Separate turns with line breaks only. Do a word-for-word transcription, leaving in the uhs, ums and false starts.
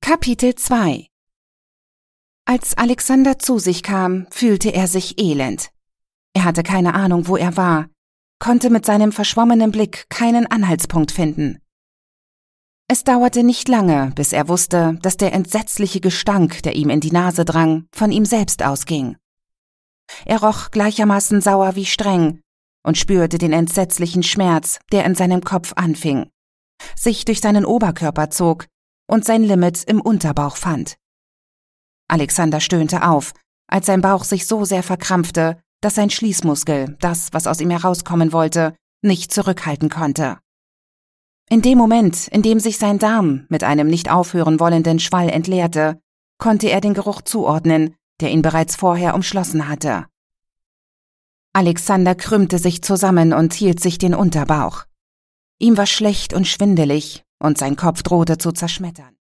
Kapitel zwei. Als Alexander zu sich kam, fühlte er sich elend. Er hatte keine Ahnung, wo er war, konnte mit seinem verschwommenen Blick keinen Anhaltspunkt finden. Es dauerte nicht lange, bis er wusste, dass der entsetzliche Gestank, der ihm in die Nase drang, von ihm selbst ausging. Er roch gleichermaßen sauer wie streng und spürte den entsetzlichen Schmerz, der in seinem Kopf anfing, sich durch seinen Oberkörper zog und sein Limit im Unterbauch fand. Alexander stöhnte auf, als sein Bauch sich so sehr verkrampfte, dass sein Schließmuskel, das, was aus ihm herauskommen wollte, nicht zurückhalten konnte. In dem Moment, in dem sich sein Darm mit einem nicht aufhören wollenden Schwall entleerte, konnte er den Geruch zuordnen, der ihn bereits vorher umschlossen hatte. Alexander krümmte sich zusammen und hielt sich den Unterbauch. Ihm war schlecht und schwindelig, und sein Kopf drohte zu zerschmettern.